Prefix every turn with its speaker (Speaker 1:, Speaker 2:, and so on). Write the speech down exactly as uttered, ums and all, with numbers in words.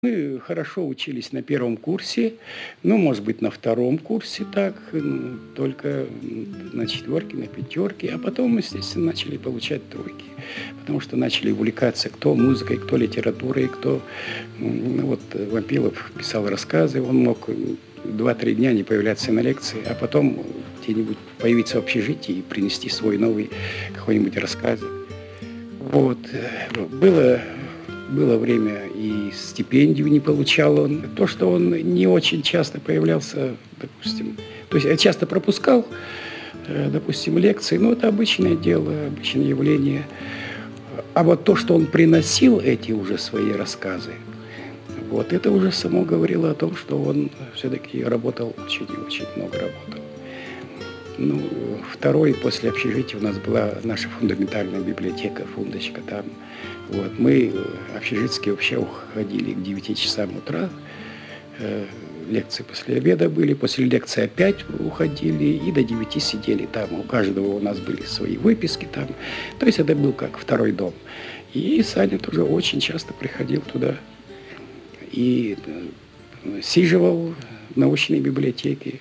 Speaker 1: Мы хорошо учились на первом курсе, ну, может быть, на втором курсе так, ну, только на четверке, на пятерке, а потом, естественно, начали получать тройки, потому что начали увлекаться кто музыкой, кто литературой, кто, ну, вот Вампилов писал рассказы, он мог два-три дня не появляться на лекции, а потом где-нибудь появиться в общежитии и принести свой новый какой-нибудь рассказик. Вот. Было, было время, и стипендию не получал он. То, что он не очень часто появлялся, допустим, то есть часто пропускал, допустим, лекции, ну, это обычное дело, обычное явление. А вот то, что он приносил эти уже свои рассказы, вот, это уже само говорило о том, что он все-таки работал, очень и очень много работал. Ну, второй после общежития у нас была наша фундаментальная библиотека, фундочка там. Вот, мы общежитские вообще уходили к девяти часам утра, э, лекции после обеда были, после лекции опять уходили и до девяти сидели там. У каждого у нас были свои выписки там. То есть это был как второй дом. И Саня тоже очень часто приходил туда и сиживал в научной библиотеке.